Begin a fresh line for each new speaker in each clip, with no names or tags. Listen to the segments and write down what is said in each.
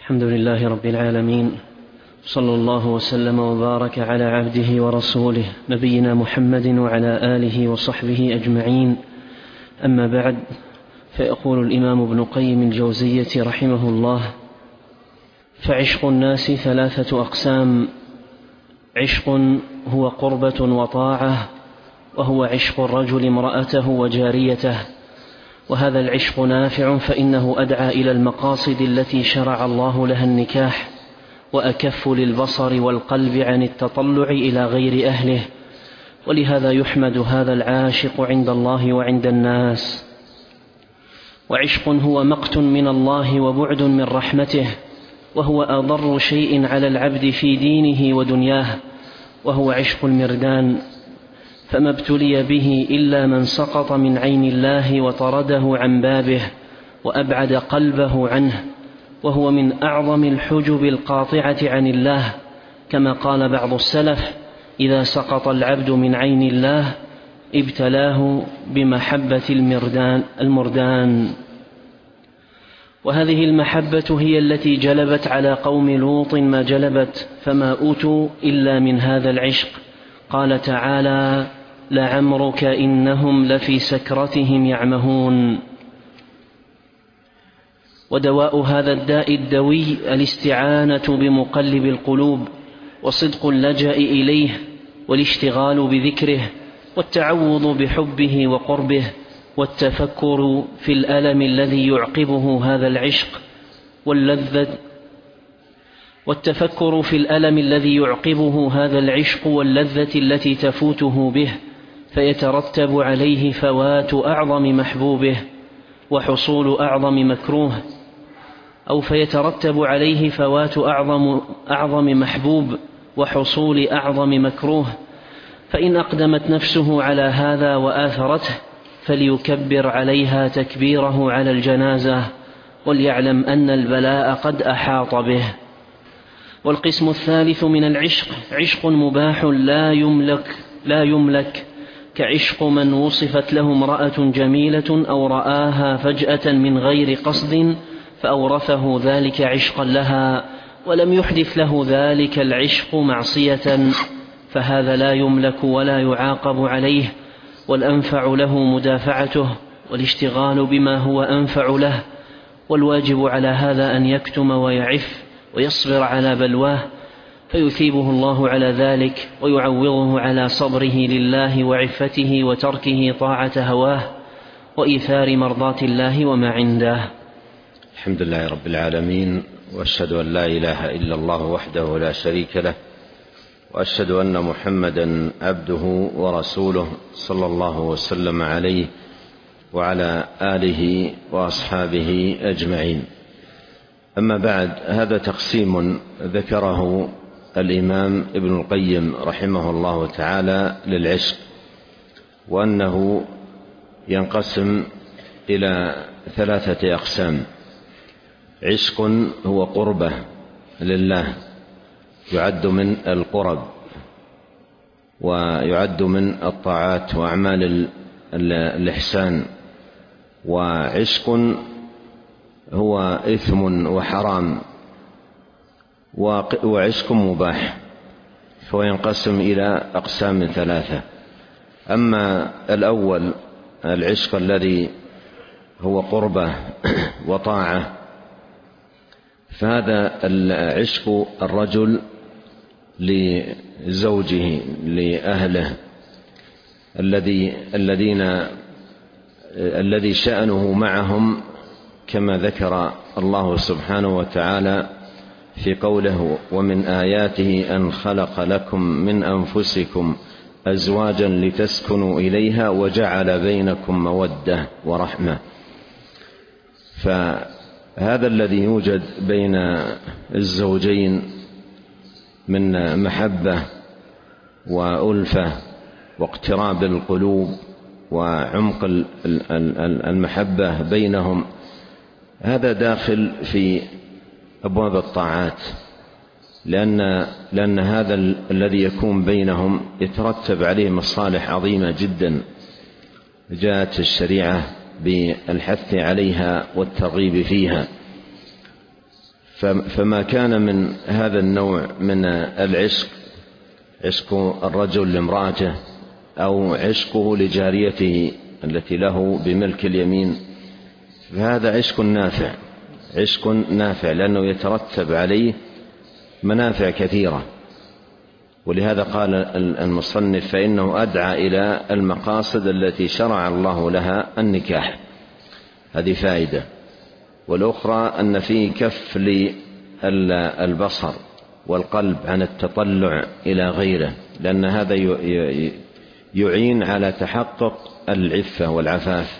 الحمد لله رب العالمين، صلى الله وسلم وبارك على عبده ورسوله نبينا محمد وعلى آله وصحبه أجمعين. أما بعد، فيقول الإمام ابن قيم الجوزية رحمه الله: فعشق الناس 3 أقسام: عشق هو قربة وطاعة، وهو عشق الرجل امرأته وجاريته، وهذا العشق نافع، فإنه أدعى إلى المقاصد التي شرع الله لها النكاح، وأكف للبصر والقلب عن التطلع إلى غير أهله، ولهذا يحمد هذا العاشق عند الله وعند الناس. وعشق هو مقت من الله وبعد من رحمته، وهو أضر شيء على العبد في دينه ودنياه، وهو عشق المردان، فما ابتلي به إلا من سقط من عين الله وطرده عن بابه وأبعد قلبه عنه، وهو من أعظم الحجب القاطعة عن الله، كما قال بعض السلف: إذا سقط العبد من عين الله ابتلاه بمحبة المردان. وهذه المحبة هي التي جلبت على قوم لوط ما جلبت، فما أوتوا إلا من هذا العشق. قال تعالى: لعمرك إنهم لفي سكرتهم يعمهون. ودواء هذا الداء الدوي الاستعانة بمقلب القلوب، وصدق اللجأ إليه، والاشتغال بذكره، والتعوض بحبه وقربه، والتفكر في الألم الذي يعقبه هذا العشق واللذة التي تفوته به، فيترتب عليه فوات أعظم محبوبه وحصول أعظم مكروه، أو فيترتب عليه فوات أعظم محبوب وحصول أعظم مكروه. فإن أقدمت نفسه على هذا وآثرته فليكبر عليها تكبيره على الجنازة، وليعلم أن البلاء قد أحاط به. والقسم الثالث من العشق عشق مباح لا يملك، كعشق من وصفت له امرأة جميلة أو رآها فجأة من غير قصد فأورثه ذلك عشقا لها، ولم يحدث له ذلك العشق معصية، فهذا لا يملك ولا يعاقب عليه، والأنفع له مدافعته والاشتغال بما هو أنفع له. والواجب على هذا أن يكتم ويعف ويصبر على بلواه، فيثيبه الله على ذلك، ويعوضه على صبره لله وعفته وتركه طاعة هواه وإيثار مرضاة الله وما عنده.
الحمد لله رب العالمين، وأشهد أن لا إله إلا الله وحده لا شريك له، وأشهد أن محمدا عبده ورسوله صلى الله وسلم عليه وعلى آله وأصحابه أجمعين. أما بعد، هذا تقسيم ذكره الإمام ابن القيم رحمه الله تعالى للعشق، وأنه ينقسم إلى 3 أقسام: عشق هو قربة لله، يعد من القرب ويعد من الطاعات وأعمال الإحسان. وعشق هو إثم وحرام، وعشق مباح، فهو ينقسم إلى أقسام 3. أما الأول العشق الذي هو قربة وطاعة، فهذا العشق الرجل لزوجه لأهله الذي شأنه معهم، كما ذكر الله سبحانه وتعالى في قوله: ومن آياته أن خلق لكم من أنفسكم أزواجا لتسكنوا إليها وجعل بينكم مودة ورحمة. فهذا الذي يوجد بين الزوجين من محبة وألفة واقتراب القلوب وعمق المحبة بينهم، هذا داخل في أبواب الطاعات، لأن هذا الذي يكون بينهم يترتب عليه مصالح عظيمة جدا، جاءت الشريعة بالحث عليها والترغيب فيها. فما كان من هذا النوع من العشق، عشق الرجل لامرأته أو عشقه لجاريته التي له بملك اليمين، فهذا عشق نافع، عشق نافع لأنه يترتب عليه منافع كثيرة. ولهذا قال المصنف: فإنه أدعى إلى المقاصد التي شرع الله لها النكاح. هذه فائدة. والأخرى أن فيه كف للبصر والقلب عن التطلع إلى غيره، لأن هذا يعين على تحقق العفة والعفاف.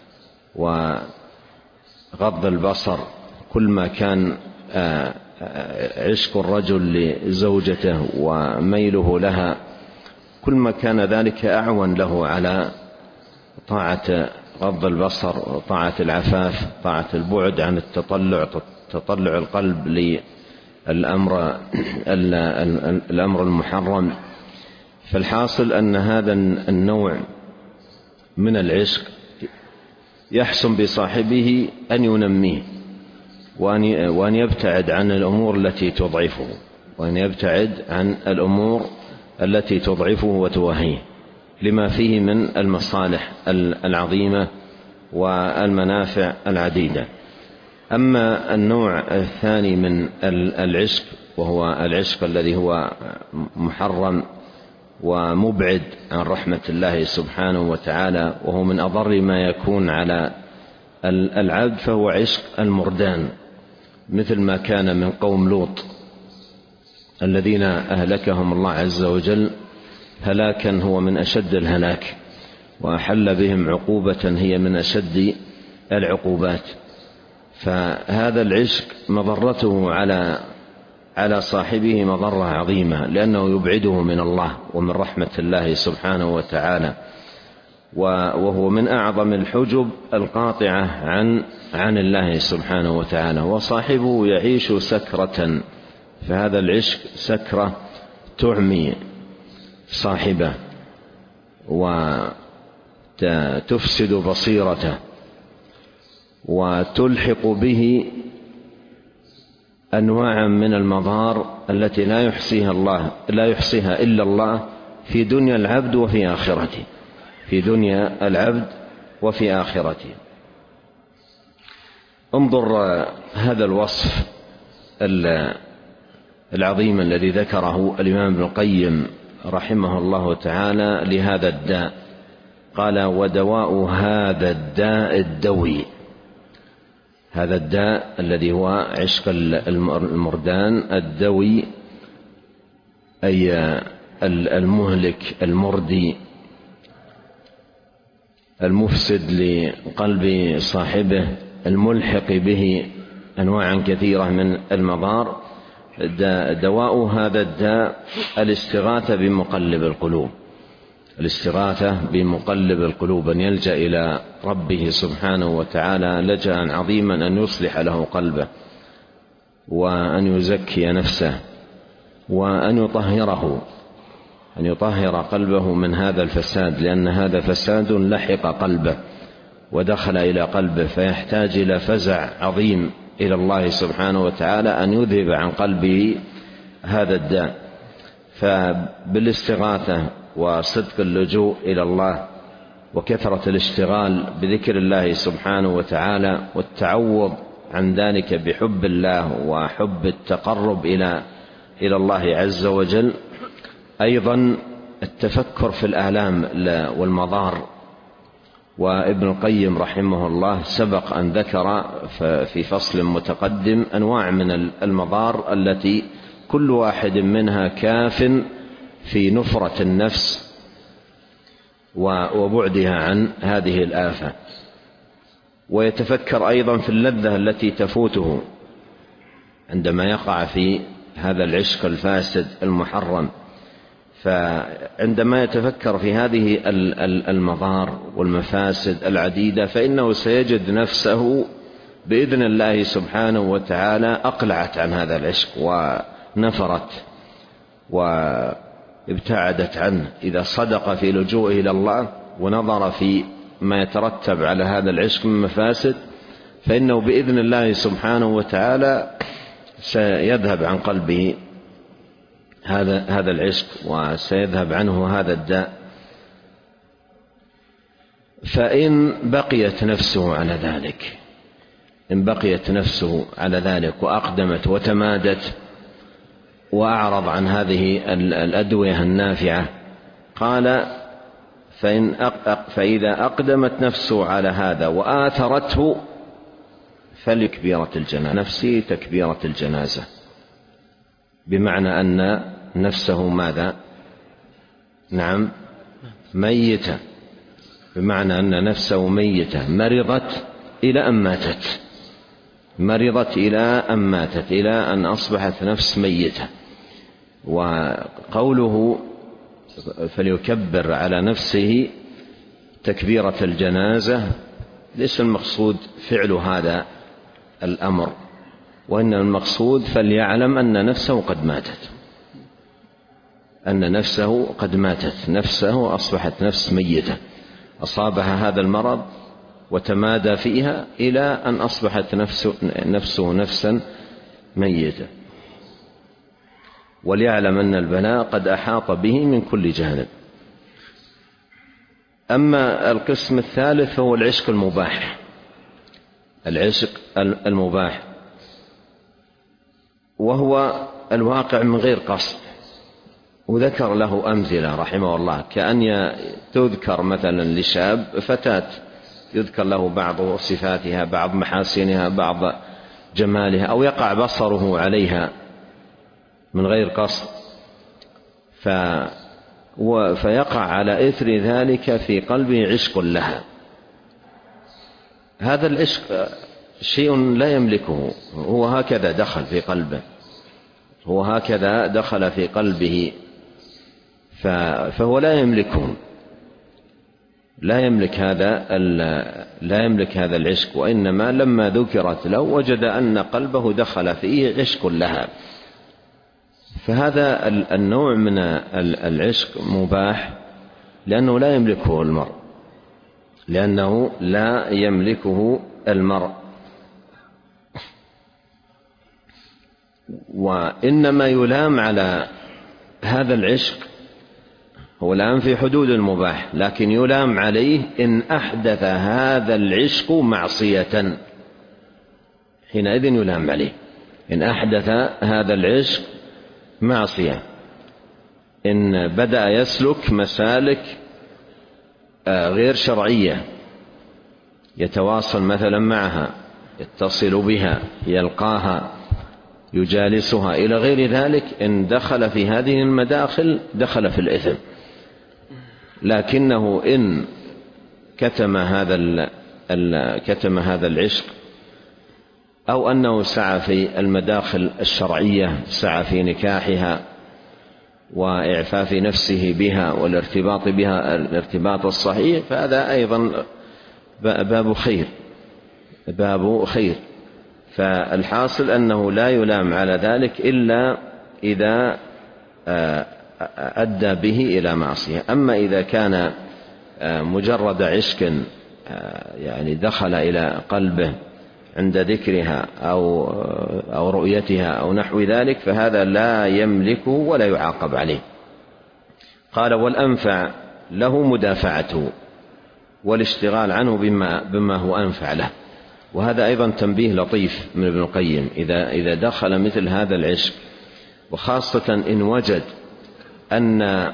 وغض البصر كل ما كان عشق الرجل لزوجته وميله لها، كل ما كان ذلك أعون له على طاعة غض البصر وطاعة العفاف، طاعة البعد عن تطلع القلب للأمر المحرم. فالحاصل أن هذا النوع من العشق يحسن بصاحبه أن ينميه وأن يبتعد عن الأمور التي تضعفه، وأن يبتعد عن الأمور التي تضعفه وتوهيه، لما فيه من المصالح العظيمة والمنافع العديدة. أما النوع الثاني من العشق، وهو العشق الذي هو محرم ومبعد عن رحمة الله سبحانه وتعالى، وهو من أضر ما يكون على العبد، فهو عشق المردان، مثل ما كان من قوم لوط الذين أهلكهم الله عز وجل هلاكا هو من أشد الهلاك، وأحل بهم عقوبة هي من أشد العقوبات. فهذا العشق مضرته على صاحبه مضرة عظيمة، لأنه يبعده من الله ومن رحمة الله سبحانه وتعالى، وهو من أعظم الحجب القاطعة عن الله سبحانه وتعالى. وصاحبه يعيش سكرة، فهذا العشق سكرة تعمي صاحبه وتفسد بصيرته وتلحق به أنواعا من المضار التي لا يحصيها إلا الله في دنيا العبد وفي آخرته، في دنيا العبد وفي آخرته. انظر هذا الوصف العظيم الذي ذكره الإمام ابن القيم رحمه الله تعالى لهذا الداء. قال: ودواء هذا الداء الدوي. هذا الداء الذي هو عشق المردان الدوي، أي المهلك المردي المفسد لقلب صاحبه، الملحق به أنواعا كثيرة من المضار. دواء هذا الداء الاستغاثة بمقلب القلوب، الاستغاثة بمقلب القلوب، أن يلجأ إلى ربه سبحانه وتعالى لجأ عظيما أن يصلح له قلبه، وأن يزكي نفسه، وأن يطهر قلبه من هذا الفساد، لأن هذا فساد لحق قلبه ودخل إلى قلبه، فيحتاج إلى فزع عظيم إلى الله سبحانه وتعالى أن يذهب عن قلبه هذا الداء. فبالاستغاثة وصدق اللجوء إلى الله وكثرة الاشتغال بذكر الله سبحانه وتعالى والتعوض عن ذلك بحب الله وحب التقرب إلى الله عز وجل. أيضا التفكر في الآلام والمضار. وابن القيم رحمه الله سبق أن ذكر في فصل متقدم أنواع من المضار التي كل واحد منها كاف في نفرة النفس وبعدها عن هذه الآفة. ويتفكر أيضا في اللذة التي تفوته عندما يقع في هذا العشق الفاسد المحرم. فعندما يتفكر في هذه المضار والمفاسد العديدة، فإنه سيجد نفسه بإذن الله سبحانه وتعالى أقلعت عن هذا العشق ونفرت وابتعدت عنه. إذا صدق في لجوئه إلى الله ونظر في ما يترتب على هذا العشق من مفاسد، فإنه بإذن الله سبحانه وتعالى سيذهب عن قلبه هذا العشق، وسيذهب عنه هذا الداء. فإن بقيت نفسه على ذلك وأقدمت وتمادت وأعرض عن هذه الأدوية النافعة، قال: فإذا أقدمت نفسه على هذا وآثرته فلكبيرة الجنازة، نفسي تكبيرة الجنازة، بمعنى أن نفسه ماذا؟ نعم، ميتة، بمعنى أن نفسه ميتة، مرضت إلى أن ماتت، إلى أن أصبحت نفس ميتة. وقوله فليكبر على نفسه تكبيرة الجنازة ليس المقصود فعل هذا الأمر، وإنما المقصود فليعلم أن نفسه قد ماتت، نفسه أصبحت نفس ميتة، أصابها هذا المرض وتمادى فيها إلى أن أصبحت نفسه نفسا ميتة. وليعلم أن البلاء قد أحاط به من كل جانب. أما القسم الثالث فهو العشق المباح، وهو الواقع من غير قصد. وذكر له أمثلة رحمه الله، كأن تذكر مثلا لشاب فتاة يذكر له بعض صفاتها، بعض محاسنها، بعض جمالها، أو يقع بصره عليها من غير قصد، فيقع على إثر ذلك في قلبه عشق لها. هذا العشق شيء لا يملكه، هو هكذا دخل في قلبه، فهو لا يملك هذا العشق، وإنما لما ذكرت له وجد أن قلبه دخل فيه عشق لها. فهذا النوع من العشق مباح لأنه لا يملكه المرء، وإنما يلام على هذا العشق هو الآن في حدود المباح، لكن يلام عليه إن أحدث هذا العشق معصية، حينئذ يلام عليه إن أحدث هذا العشق معصية، إن بدأ يسلك مسالك غير شرعية، يتواصل مثلا معها، يتصل بها، يلقاها، يجالسها إلى غير ذلك، إن دخل في هذه المداخل دخل في الإثم. لكنه إن كتم هذا العشق، أو أنه سعى في المداخل الشرعية، سعى في نكاحها وإعفاف نفسه بها والارتباط بها الارتباط الصحيح، فهذا أيضا باب خير. فالحاصل أنه لا يلام على ذلك إلا إذا أدى به إلى معصية. أما إذا كان مجرد عشق يعني دخل إلى قلبه عند ذكرها أو رؤيتها أو نحو ذلك، فهذا لا يملكه ولا يعاقب عليه. قال: والأنفع له مدافعته والاشتغال عنه بما هو أنفع له. وهذا أيضا تنبيه لطيف من ابن القيم، إذا دخل مثل هذا العشق، وخاصة إن وجد أن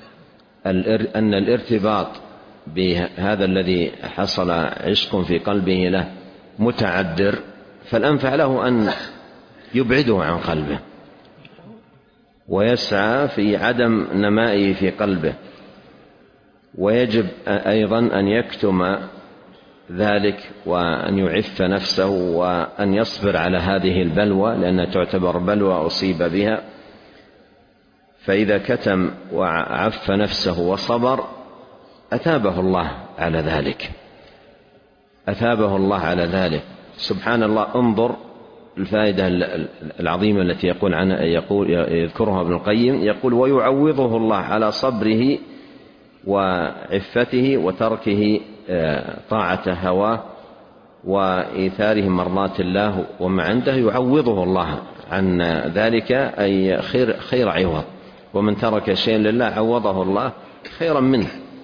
الارتباط بهذا الذي حصل عشق في قلبه له متعذر، فالأنفع له أن يبعده عن قلبه ويسعى في عدم نمائه في قلبه. ويجب أيضا أن يكتم ذلك وأن يعف نفسه وأن يصبر على هذه البلوى، لأنها تعتبر بلوى أصيب بها. فإذا كتم وعف نفسه وصبر أثابه الله على ذلك. سبحان الله، انظر الفائدة العظيمة التي يذكرها ابن القيم، يقول: ويعوضه الله على صبره وعفته وتركه طاعة هواه وإيثاره مرضات الله وما عنده، يعوضه الله عن ذلك أي خير عوض، ومن ترك شيئا لله عوضه الله خيرا منه.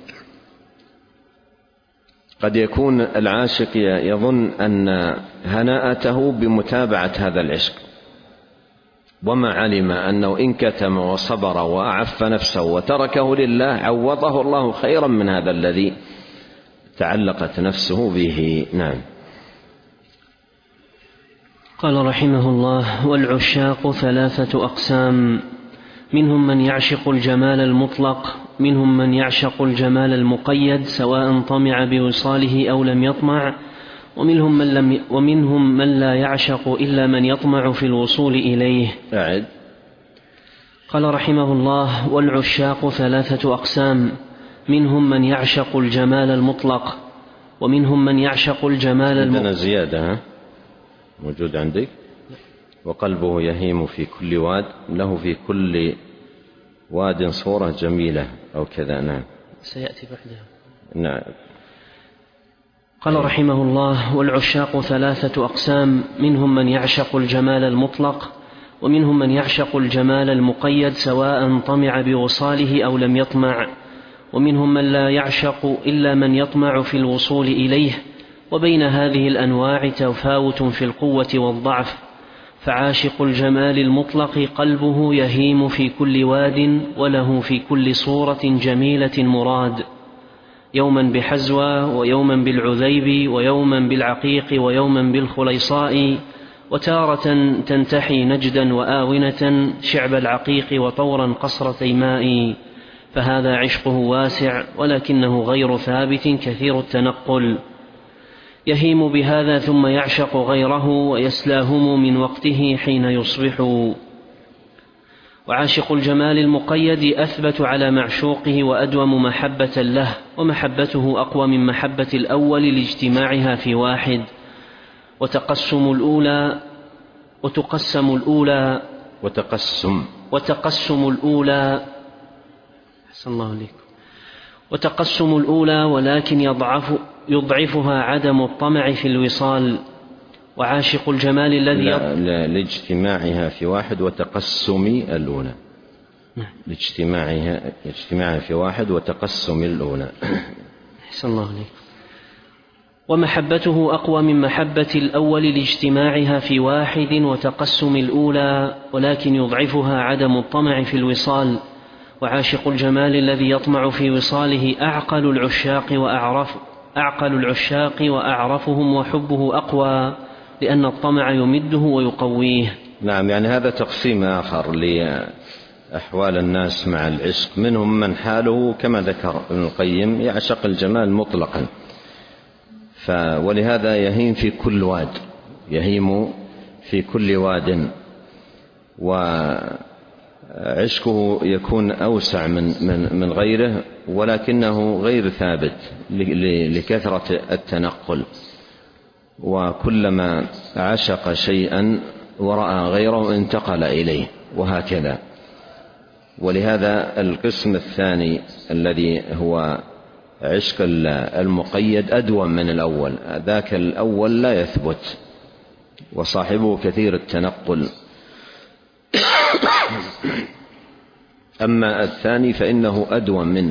قد يكون العاشق يظن أن هناءته بمتابعة هذا العشق، وما علم أنه إن كتم وصبر وأعف نفسه وتركه لله عوضه الله خيرا من هذا الذي تعلقت نفسه به. نعم.
قال رحمه الله: والعشاق 3 أقسام، منهم من يعشق الجمال المطلق، منهم من يعشق الجمال المقيد سواء طمع بوصاله أو لم يطمع، ومنهم من لا يعشق إلا من يطمع في الوصول إليه. قال رحمه الله: والعشاق 3 أقسام، منهم من يعشق الجمال المطلق، ومنهم من يعشق الجمال
عندنا زيادة موجود عندك: وقلبه يهيم في كل واد، له في كل واد صورة جميلة أو كذا. نعم،
سيأتي بعدها.
نعم.
قال رحمه الله: والعشاق 3 أقسام، منهم من يعشق الجمال المطلق، ومنهم من يعشق الجمال المقيد سواء طمع بوصاله أو لم يطمع، ومنهم من لا يعشق إلا من يطمع في الوصول إليه، وبين هذه الأنواع تفاوت في القوة والضعف. فعاشق الجمال المطلق قلبه يهيم في كل واد، وله في كل صورة جميلة مراد، يوما بحزوى، ويوما بالعذيب، ويوما بالعقيق، ويوما بالخليصاء، وتارة تنتحي نجدا وآونة شعب العقيق، وطورا قصر تيماء. فهذا عشقه واسع، ولكنه غير ثابت كثير التنقل، يهيم بهذا ثم يعشق غيره، ويسلاهم من وقته حين يصبح. وعاشق الجمال المقيد أثبت على معشوقه وأدوم محبة له، ومحبته أقوى من محبة الأول لاجتماعها في واحد. وتقسم الأولى ولكن يضعفها عدم الطمع في الوصال. وعاشق الجمال الذي
لاجتماعها في واحد وتقسم الأولى. لاجتماعها في واحد وتقسم الأولى.
أحسن الله عليك. ومحبته أقوى من محبة الأول لاجتماعها في واحد وتقسم الأولى، ولكن يضعفها عدم الطمع في الوصال. وعاشق الجمال الذي يطمع في وصاله أعقل العشاق وأعرفهم، وحبه أقوى لأن الطمع يمده ويقويه.
نعم، يعني هذا تقسيم آخر لأحوال الناس مع العشق. منهم من حاله كما ذكر ابن القيم يعشق الجمال مطلقا، ولهذا يهيم في كل واد، وعشقه يكون أوسع من غيره، ولكنه غير ثابت لكثرة التنقل، وكلما عشق شيئا ورأى غيره انتقل إليه، وهكذا. ولهذا القسم الثاني الذي هو عشق المقيد أدوم من الأول، ذاك الأول لا يثبت وصاحبه كثير التنقل، أما الثاني فإنه أدوم منه.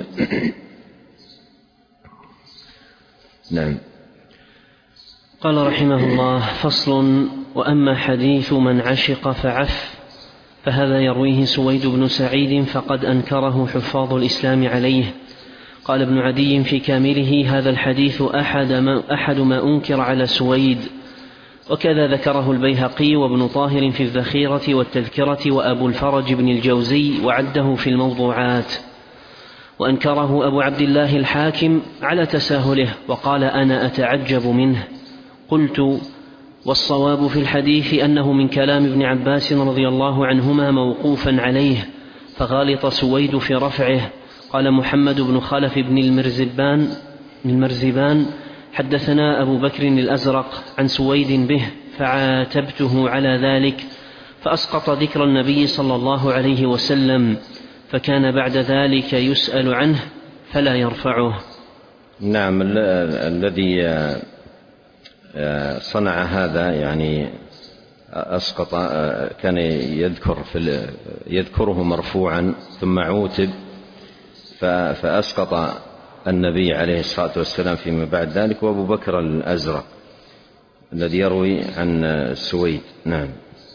نعم.
قال رحمه الله: فصل. وأما حديث من عشق فعف، فهذا يرويه سويد بن سعيد، فقد أنكره حفاظ الإسلام عليه. قال ابن عدي في كامله: هذا الحديث أحد ما أنكر على سويد. وكذا ذكره البيهقي وابن طاهر في الذخيرة والتذكرة، وأبو الفرج بن الجوزي وعده في الموضوعات. وأنكره أبو عبد الله الحاكم على تساهله، وقال: أنا أتعجب منه. قلت: والصواب في الحديث أنه من كلام ابن عباس رضي الله عنهما موقوفا عليه، فغالط سويد في رفعه. قال محمد بن خلف بن المرزبان: حدثنا أبو بكر الأزرق عن سويد به، فعاتبته على ذلك، فأسقط ذكر النبي صلى الله عليه وسلم، فكان بعد ذلك يسأل عنه فلا يرفعه.
نعم. الذي صنع هذا يعني أسقط، كان يذكره مرفوعا ثم عوتب فأسقط النبي عليه الصلاة والسلام فيما بعد ذلك، وأبو بكر الأزرق الذي يروي عن سويد. نعم.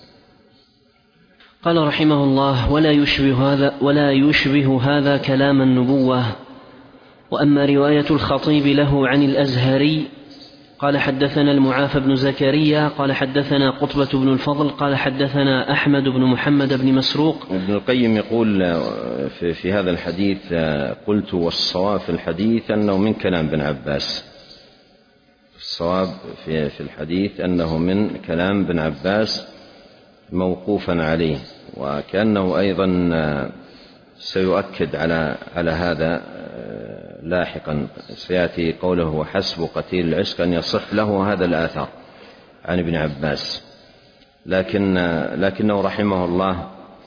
قال رحمه الله: ولا يشبه هذا كلام النبوة. وأما رواية الخطيب له عن الأزهري قال حدثنا المعافى بن زكريا قال حدثنا قطبة بن الفضل قال حدثنا أحمد بن محمد بن مسروق.
ابن القيم يقول في هذا الحديث: قلت والصواب في الحديث أنه من كلام ابن عباس. الصواب في الحديث أنه من كلام ابن عباس موقوفا عليه، وكأنه أيضا سيؤكد على هذا لاحقا، سيأتي قوله: وحسب قتيل العشق أن يصح له هذا الآثار عن ابن عباس. لكنه رحمه الله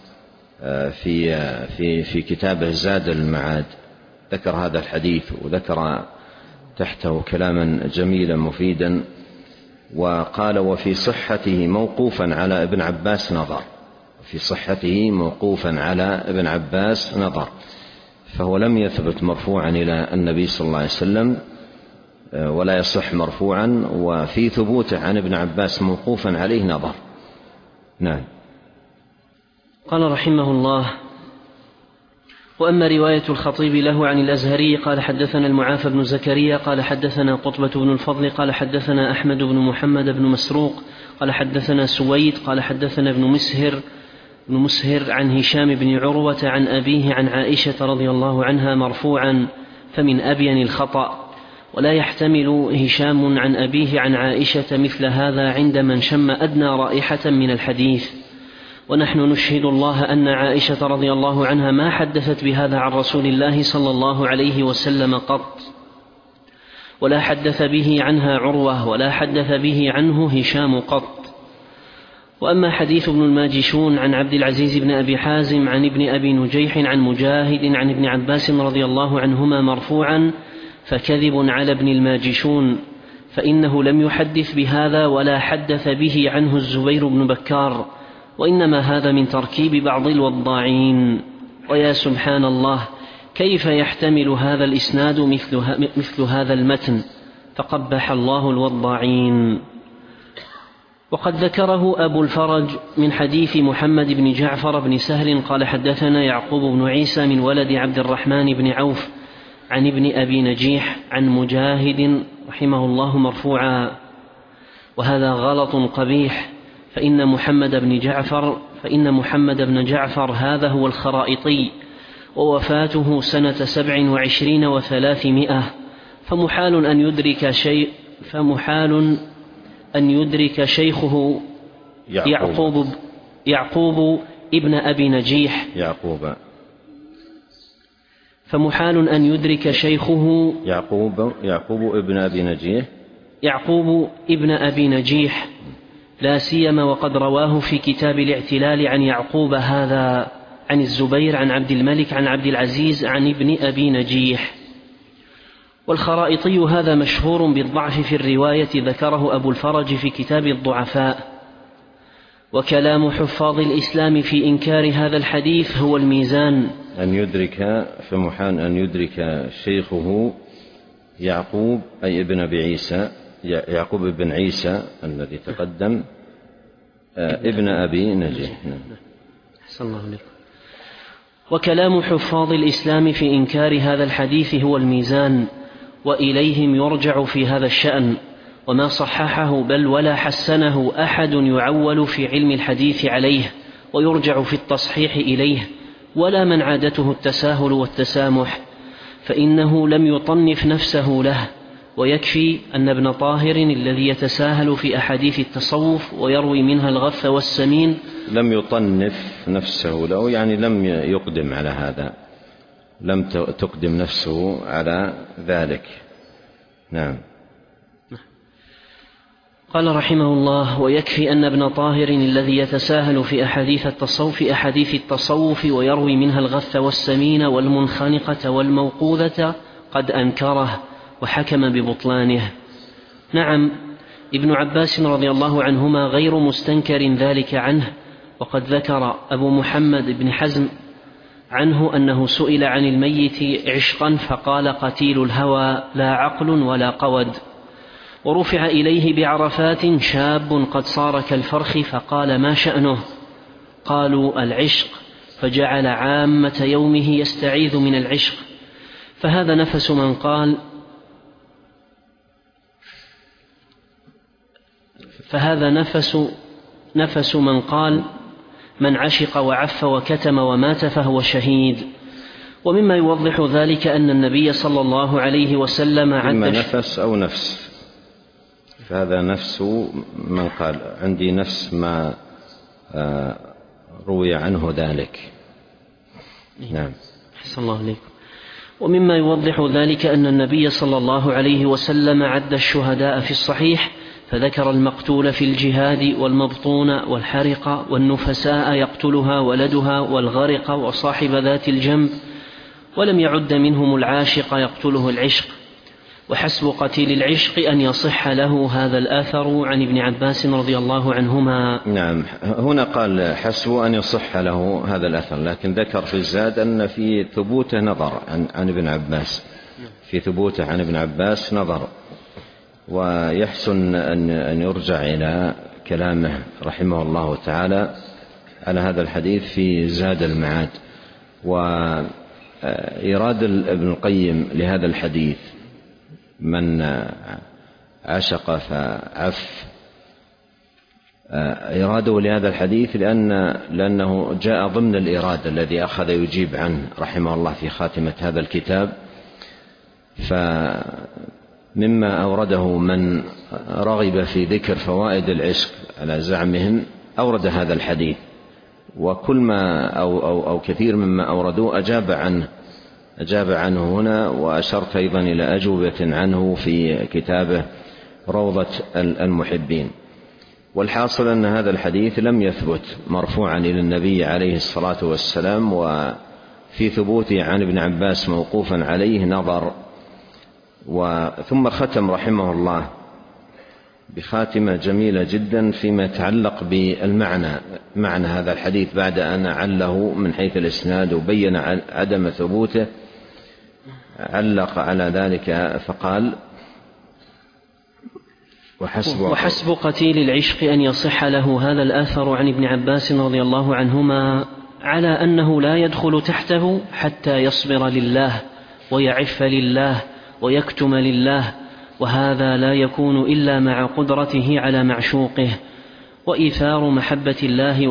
في كتابه زاد المعاد ذكر هذا الحديث، وذكر تحته كلاما جميلا مفيدا، وقال: وفي صحته موقوفا على ابن عباس نظر. في صحته موقوفا على ابن عباس نظر، فهو لم يثبت مرفوعا إلى النبي صلى الله عليه وسلم ولا يصح مرفوعا، وفي ثبوته عن ابن عباس موقوفا عليه نظر. نعم.
قال رحمه الله: وأما رواية الخطيب له عن الأزهري قال حدثنا المعافى بن زكريا قال حدثنا قطبة بن الفضل قال حدثنا أحمد بن محمد بن مسروق قال حدثنا سويد قال حدثنا ابن مسهر عن هشام بن عروة عن أبيه عن عائشة رضي الله عنها مرفوعا، فمن أبين الخطأ. ولا يحتمل هشام عن أبيه عن عائشة مثل هذا عند من شم أدنى رائحة من الحديث. ونحن نشهد الله أن عائشة رضي الله عنها ما حدثت بهذا عن رسول الله صلى الله عليه وسلم قط، ولا حدث به عنها عروة، ولا حدث به عنه هشام قط. وأما حديث ابن الماجشون عن عبد العزيز بن أبي حازم عن ابن أبي نجيح عن مجاهد عن ابن عباس رضي الله عنهما مرفوعا فكذب على ابن الماجشون، فإنه لم يحدث بهذا ولا حدث به عنه الزبير بن بكار، وإنما هذا من تركيب بعض الوضاعين. ويا سبحان الله، كيف يحتمل هذا الإسناد مثل هذا المتن؟ فقبح الله الوضاعين. وقد ذكره أبو الفرج من حديث محمد بن جعفر بن سهل قال حدثنا يعقوب بن عيسى من ولد عبد الرحمن بن عوف عن ابن أبي نجيح عن مجاهد رحمه الله مرفوعا، وهذا غلط قبيح، فإن محمد بن جعفر هذا هو الخرائطي، ووفاته سنة 27 و300، فمحال أن يدرك شيخه يعقوب ابن أبي نجيح فمحال أن يدرك شيخه يعقوب ابن أبي نجيح، لا سيما وقد رواه في كتاب الاعتلال عن يعقوب هذا عن الزبير عن عبد الملك عن عبد العزيز عن ابن أبي نجيح. والخرائطي هذا مشهور بالضعف في الرواية، ذكره أبو الفرج في كتاب الضعفاء. وكلام حفاظ الإسلام في إنكار هذا الحديث هو الميزان.
فمحال أن يدرك شيخه يعقوب أي ابن أبي عيسى، يعقوب بن عيسى الذي تقدم، ابن أبي نجيح.
أحسن الله عليكم. وكلام حفاظ الإسلام في إنكار هذا الحديث هو الميزان، وإليهم يرجع في هذا الشأن، وما صححه بل ولا حسنه أحد يعول في علم الحديث عليه ويرجع في التصحيح إليه، ولا من عادته التساهل والتسامح، فإنه لم يطنف نفسه له. ويكفي أن ابن طاهر الذي يتساهل في أحاديث التصوف ويروي منها الغث والسمين
لم يطنف نفسه له، يعني لم يقدم على هذا، لم تقدم نفسه على ذلك. نعم.
قال رحمه الله: ويكفي أن ابن طاهر الذي يتساهل في أحاديث التصوف ويروي منها الغث والسمين والمنخنقة والموقوذة قد أنكره وحكم ببطلانه. نعم، ابن عباس رضي الله عنهما غير مستنكر ذلك عنه. وقد ذكر أبو محمد بن حزم عنه أنه سئل عن الميت عشقا فقال: قتيل الهوى لا عقل ولا قود. ورفع إليه بعرفات شاب قد صار كالفرخ فقال: ما شأنه؟ قالوا: العشق. فجعل عامة يومه يستعيذ من العشق. فهذا نفس من قال: من عشق وعف وكتم ومات فهو شهيد. ومما يوضح ذلك أن النبي صلى الله عليه وسلم
إما نفس أو نفس، فهذا نفس من قال، عندي نفس ما روي عنه ذلك. نعم.
أحسن الله عليكم. ومما يوضح ذلك أن النبي صلى الله عليه وسلم عد الشهداء في الصحيح فذكر المقتول في الجهاد والمبطون والحرق والنفساء يقتلها ولدها والغرق وصاحب ذات الجنب، ولم يعد منهم العاشق يقتله العشق. وحسب قتيل العشق أن يصح له هذا الآثر عن ابن عباس رضي الله عنهما.
نعم، هنا قال حسب أن يصح له هذا الأثر، لكن ذكر في الزاد أن في ثبوته نظر عن ابن عباس، في ثبوته عن ابن عباس نظر، ويحسن أن يرجع إلى كلامه رحمه الله تعالى على هذا الحديث في زاد المعاد. وإيراد ابن القيم لهذا الحديث من عشق فعف، إراده لهذا الحديث لأنه جاء ضمن الإرادة الذي أخذ يجيب عنه رحمه الله في خاتمة هذا الكتاب. فمما أورده من رغب في ذكر فوائد العشق على زعمهم أورد هذا الحديث، وكل ما أو كثير مما أوردوه أجاب عنه هنا، وأشرت أيضا إلى أجوبة عنه في كتابه روضة المحبين. والحاصل أن هذا الحديث لم يثبت مرفوعا إلى النبي عليه الصلاة والسلام، وفي ثبوته عن ابن عباس موقوفا عليه نظر. ثم ختم رحمه الله بخاتمة جميلة جدا فيما يتعلق بالمعنى، معنى هذا الحديث، بعد أن عله من حيث الإسناد وبين عدم ثبوته، علق على ذلك فقال:
وحسب قتيل العشق أن يصح له هذا الآثر عن ابن عباس رضي الله عنهما على أنه لا يدخل تحته حتى يصبر لله ويعف لله ويكتم لله، وهذا لا يكون إلا مع قدرته على معشوقه وإيثار محبة الله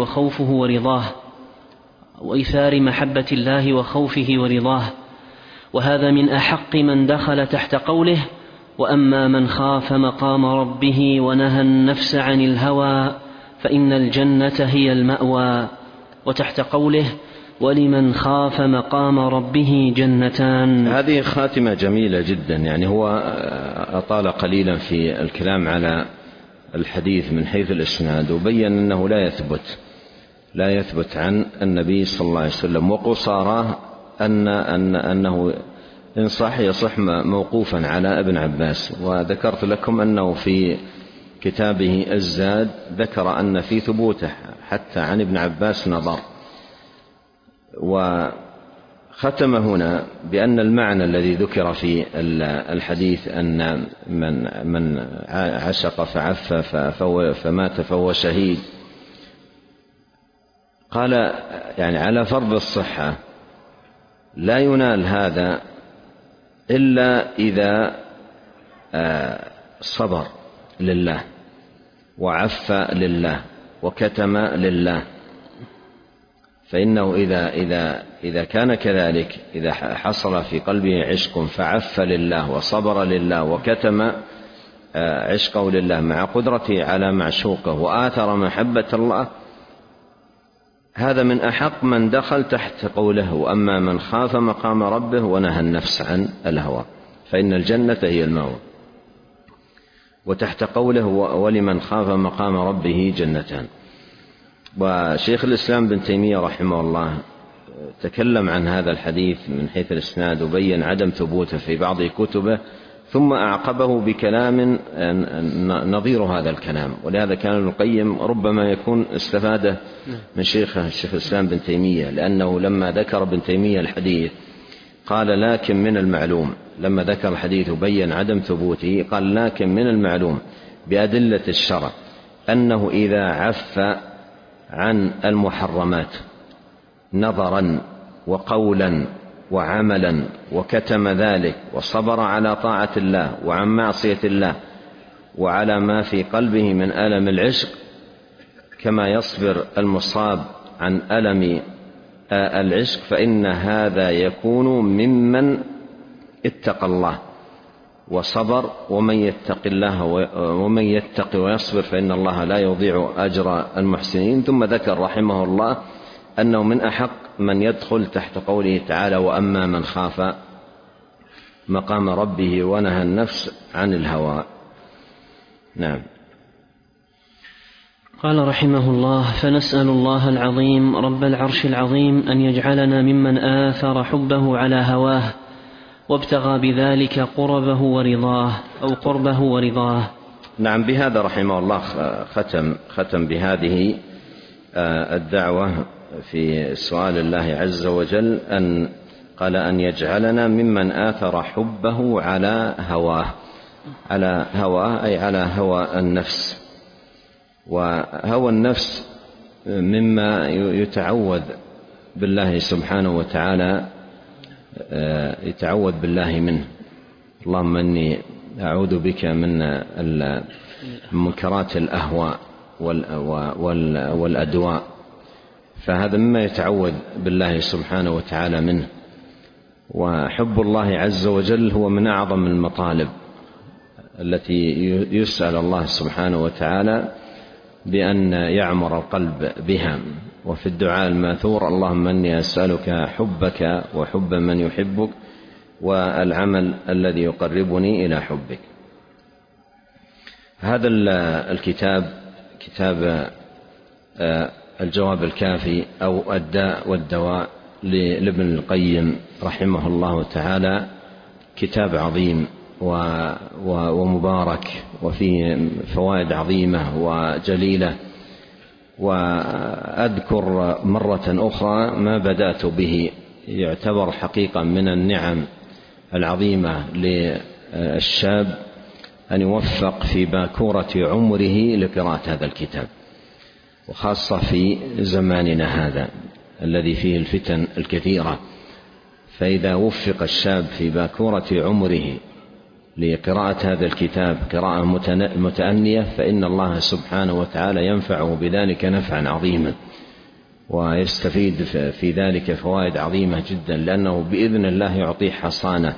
وخوفه ورضاه. وهذا من أحق من دخل تحت قوله: وأما من خاف مقام ربه ونهى النفس عن الهوى فإن الجنة هي المأوى، وتحت قوله: ولمن خاف مقام ربه جنتان.
هذه خاتمة جميلة جدا، يعني هو أطال قليلا في الكلام على الحديث من حيث الإسناد، وبين أنه لا يثبت عن النبي صلى الله عليه وسلم، وقصاراه أنه إن صح يصح موقوفا على ابن عباس. وذكرت لكم أنه في كتابه الزاد ذكر أن في ثبوته حتى عن ابن عباس نظر. وختم هنا بأن المعنى الذي ذكر في الحديث أن من عشق فعف فمات فهو شهيد، قال يعني على فرض الصحة لا ينال هذا إلا إذا صبر لله وعف لله وكتم لله. فإنه إذا كان كذلك، إذا حصل في قلبه عشق فعف لله وصبر لله وكتم عشقه لله مع قدرته على معشوقه وآثر محبة الله، هذا من أحق من دخل تحت قوله: وأما من خاف مقام ربه ونهى النفس عن الهوى فإن الجنة هي المأوى، وتحت قوله: ولمن خاف مقام ربه جنتان. وشيخ الإسلام بن تيمية رحمه الله تكلم عن هذا الحديث من حيث الإسناد وبين عدم ثبوته في بعض كتبه، ثم أعقبه بكلام نظير هذا الكلام. ولهذا كان ابن القيم ربما يكون استفاده من شيخه الشيخ الإسلام بن تيمية، لأنه لما ذكر ابن تيمية الحديث قال لكن من المعلوم، لما ذكر الحديث وبين عدم ثبوته قال لكن من المعلوم بأدلة الشرع أنه إذا عف عن المحرمات نظرا وقولا وعملا وكتم ذلك وصبر على طاعة الله وعن معصية الله وعلى ما في قلبه من ألم العشق كما يصبر المصاب عن ألم العشق، فإن هذا يكون ممن اتقى الله وصبر. ومن يتق ويصبر فإن الله لا يضيع أجر المحسنين. ثم ذكر رحمه الله أنه من أحق من يدخل تحت قوله تعالى وأما من خاف مقام ربه ونهى النفس عن الهوى. نعم.
قال رحمه الله: فنسأل الله العظيم رب العرش العظيم أن يجعلنا ممن آثر حبه على هواه وابتغى بذلك قربه ورضاه.
نعم. بهذا رحمه الله ختم بهذه الدعوة في سؤال الله عز وجل قال أن يجعلنا ممن آثر حبه على هواه أي على هوى النفس. وهوى النفس مما يتعوذ بالله سبحانه وتعالى يتعوذ بالله منه. اللهم إني أعوذ بك من منكرات الأهواء والأدواء. فهذا مما يتعوذ بالله سبحانه وتعالى منه. وحب الله عز وجل هو من أعظم المطالب التي يسأل الله سبحانه وتعالى بأن يعمر القلب بها. وفي الدعاء الماثور: اللهم إني أسألك حبك وحب من يحبك والعمل الذي يقربني إلى حبك. هذا الكتاب كتاب الجواب الكافي أو الداء والدواء لابن القيم رحمه الله تعالى، كتاب عظيم ومبارك وفيه فوائد عظيمة وجليلة. وأذكر مرة أخرى ما بدأت به، يعتبر حقيقة من النعم العظيمة للشاب أن يوفق في باكورة عمره لقراءة هذا الكتاب، وخاصة في زماننا هذا الذي فيه الفتن الكثيرة. فإذا وفق الشاب في باكورة عمره لقراءة هذا الكتاب قراءة متأنية فإن الله سبحانه وتعالى ينفعه بذلك نفعا عظيما، ويستفيد في ذلك فوائد عظيمة جدا، لأنه بإذن الله يعطيه حصانة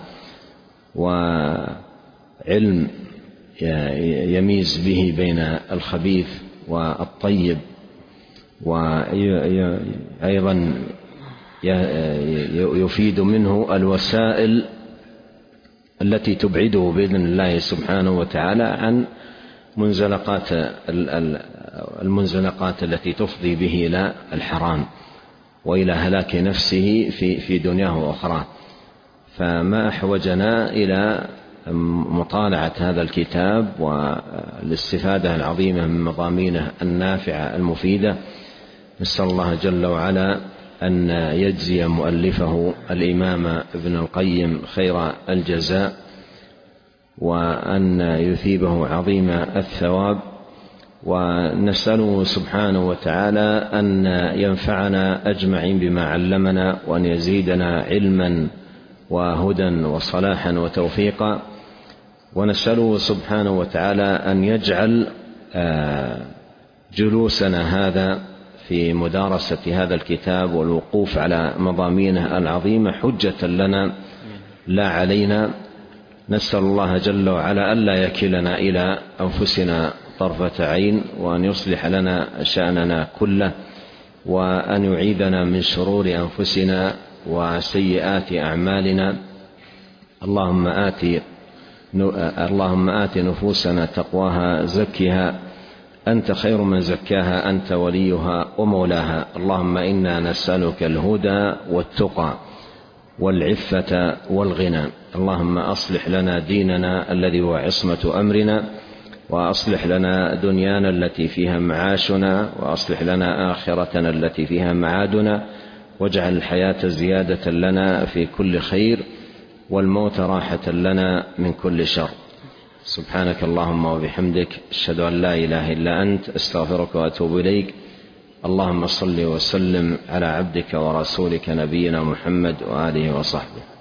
وعلم يميز به بين الخبيث والطيب، وأيضا يفيد منه الوسائل التي تبعده بإذن الله سبحانه وتعالى عن المنزلقات التي تفضي به إلى الحرام وإلى هلاك نفسه في دنياه وأخراه. فما أحوجنا إلى مطالعة هذا الكتاب والاستفادة العظيمة من مضامينه النافعة المفيدة. نسأل الله جل وعلا أن يجزي مؤلفه الإمام ابن القيم خير الجزاء، وأن يثيبه عظيم الثواب. ونسأله سبحانه وتعالى أن ينفعنا أجمعين بما علمنا، وأن يزيدنا علما وهدى وصلاحا وتوفيقا. ونسأله سبحانه وتعالى أن يجعل جلوسنا هذا في مدارسة هذا الكتاب والوقوف على مضامينه العظيمة حجة لنا لا علينا. نسأل الله جل وعلا ألا يكلنا إلى أنفسنا طرفة عين، وأن يصلح لنا شأننا كله، وأن يعيذنا من شرور أنفسنا وسيئات أعمالنا. اللهم آت نفوسنا تقواها زكها أنت خير من زكاها أنت وليها ومولاها. اللهم إنا نسألك الهدى والتقى والعفة والغنى. اللهم أصلح لنا ديننا الذي هو عصمة أمرنا، وأصلح لنا دنيانا التي فيها معاشنا، وأصلح لنا آخرتنا التي فيها معادنا، واجعل الحياة زيادة لنا في كل خير، والموت راحة لنا من كل شر. سبحانك اللهم وبحمدك، أشهد أن لا إله إلا أنت، أستغفرك وأتوب إليك. اللهم صل وسلم على عبدك ورسولك نبينا محمد وآله وصحبه.